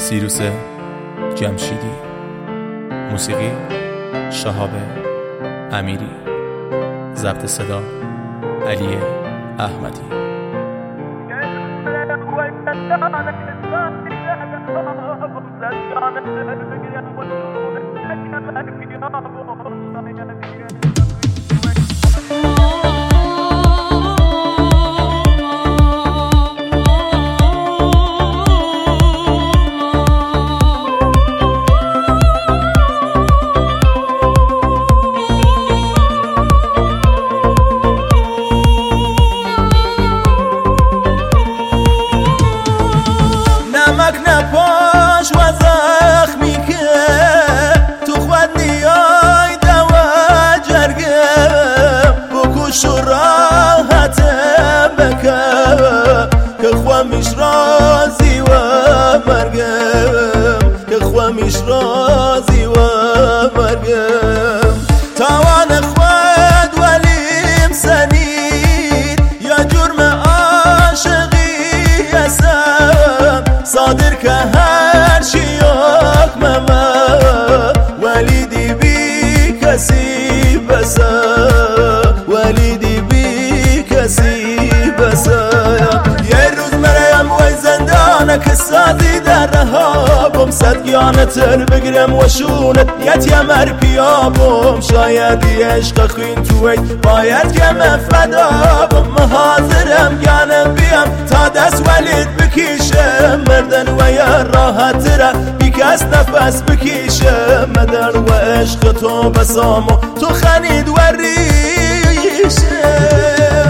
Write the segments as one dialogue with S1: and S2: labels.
S1: سیروس جمشیدی. موسیقی شهاب امیری. ضبط صدا علی احمدی.
S2: نمک نپاش و زخمی که تو خود نیای دوا جرگم بکش و راحتم بکم که خوامیش رازی و مرگم که خوامیش رازی و مرگم توان خود ولیم سنید یا جرم عاشقی هستم صادر که هر چی یک مما ولیدی بی کسی بسا ولیدی بی کسی بسا یه روز مریم وی زندانه که سازی در رهابم صدگانتر بگیرم و شونت نیت یمر پیابم شایدی عشق خوین توی باید که من فدابم حاضرم گانم بیم تا دست ولید بکیشم مردن و یا راحت را بی کس نفس بکیشم مدن و عشق تو بسام و تو خنید و ریشم.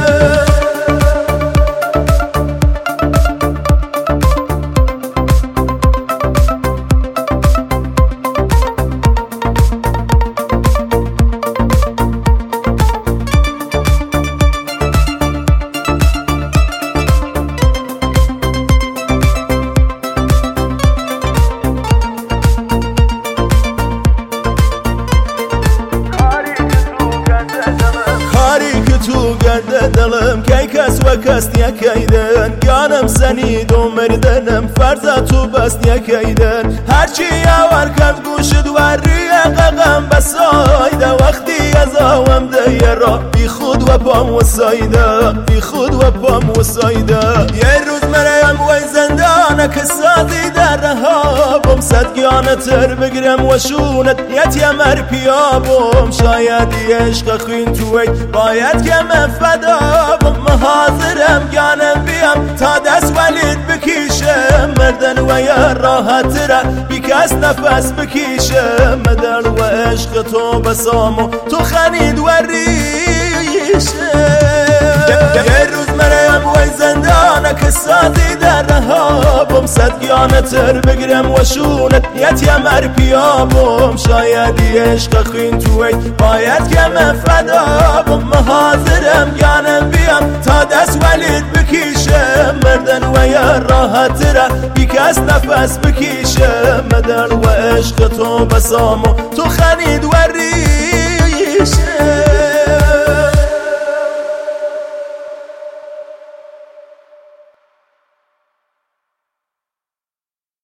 S2: تو گرده دلم کی کس و کس نیکیدن گانم سنید و مردنم فرزا تو بس نیکیدن هرچی یاور کرد گوشد و ریقم بسایده وقتی از آوم دیه را بی خود و پام و سایده بی خود و پام و سایده یه روز مریم وی زندانه که سازی در رهابم صدگانتر بگیرم و شونت نیت یمر پیابم شایدی عشق خوین توی باید که من فدابم حاضرم گانم بیم تا دست ولید بکیشم مردن و یا راحت را بی کس نفس بکیشم مدن و عشق تو بسام و تو خنید و ریشم. یه روز مریم وی زندانه که سازی در رهابم صدگانتر بگیرم و شونت نیت یمر پیابم شایدی عشق خوین توی باید که من فدابم حاضرم گانم بیم تا دست ولید بکیشم مردن و یا راحت را بی کس نفس بکیشم مدن و عشق تو بسام و تو خنید و ریشم.